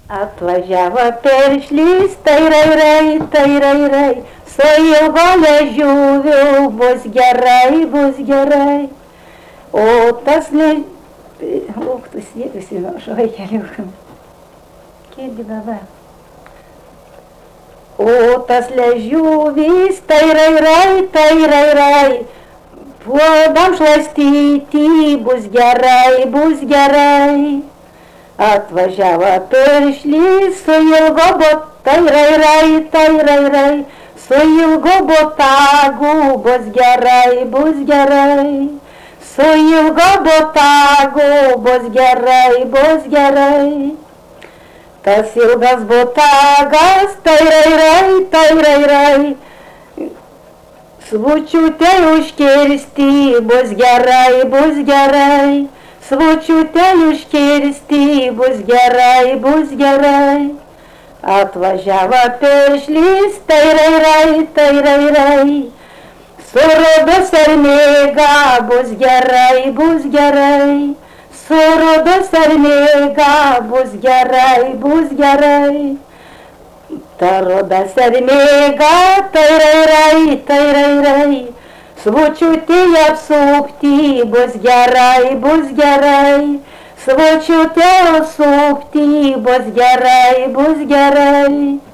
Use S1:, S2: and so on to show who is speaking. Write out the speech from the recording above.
S1: Atvažiavo piršlys, tai rai, su ilgo liežuviu bus gerai. O tas tu sėdusi nuo švaikelių. Kiekgi dabar? O tas liežuvis, tai rai, puodam šlastyti bus gerai. Atvažiavo piršlys su ilgo tai rai, su ilgo botagu bus gerai. Su ilgo botagu bus gerai. Tas ilgas botagas, tai rai, Svočiutė užkirsti bus gerai. Svočiutė užkirsti bus gerai. Atvažiavo piršlys, tai rai, su ruda sermėga bus gerai. Su ruda sermėga bus gerai. Ta ruda sermėga, tai rai, svočiutė apsupti bus gerai. Svočiutė apsupti bus gerai.